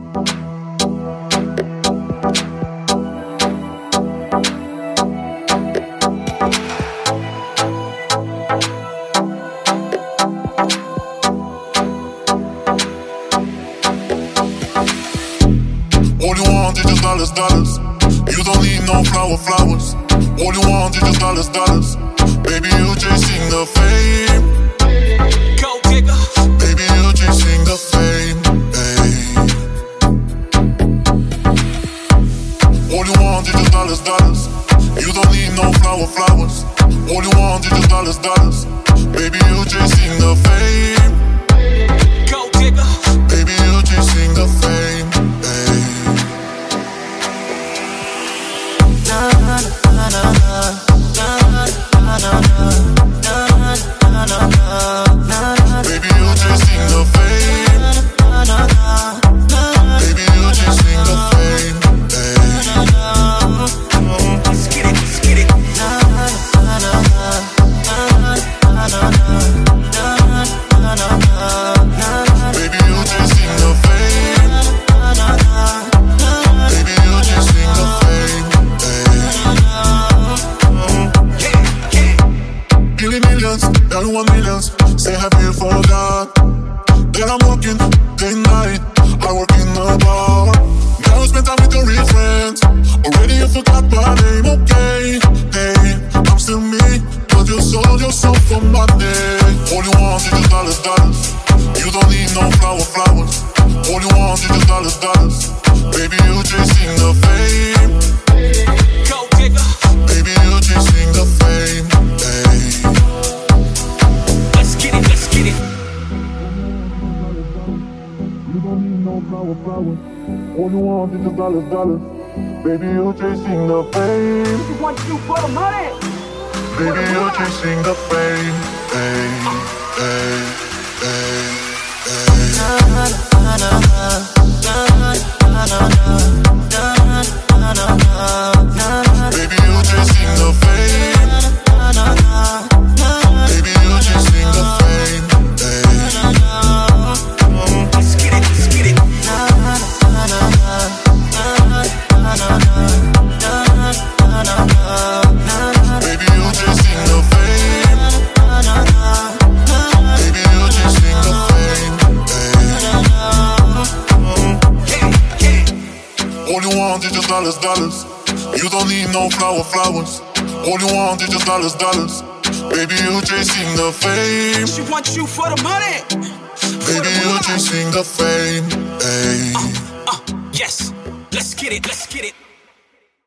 All you want is just dollars, dollars. You don't need no flowers. All you want is just dollars, dollars. Baby, you chasing the fame. Go digger. Baby, you chasing the fame. Hey. All you want is just dollars, dollars. You don't need no flowers. All you want is just dollars, dollars. Baby, you chasing the fame. Go digger. Baby, you chasing the fame. Hey. Baby, you chasing the fame. Baby, you chasing the fame. Hey. Let's get it, let's get it. Baby, you chasing the fame. Baby, you chasing the fame. Hey. Give me millions, everyone millions. Say happy for God. Then I'm working day and night. I work in the bar. Now I spend time with your real friends. Already you forgot my name, okay? Hey, I'm still me, but you sold yourself for money. All you want is just dollars, dollars. You don't need no flowers. All you want is just dollars, dollars. Baby, you chasing the fame. Go digger. Baby, you chasing the fame. Hey. Let's get it, let's get it. You don't need no flowers. All you want is just dollars, dollars. Baby, you chasing the fame. She wants you for the money. Baby, you chasing the fame. Hey, hey, hey, Baby, you chasing the fame. Baby, you chasing the fame. Hey. Let's get it, let's get it. Baby, you chasing the fame. Baby, you chasing the fame. Hey. All you want is just dollars, dollars. You don't need no flowers. All you want is just dollars, dollars. Baby, you chasing the fame. She wants you for the money. Baby, you chasing the fame. Hey. Yes, let's get it, let's get it.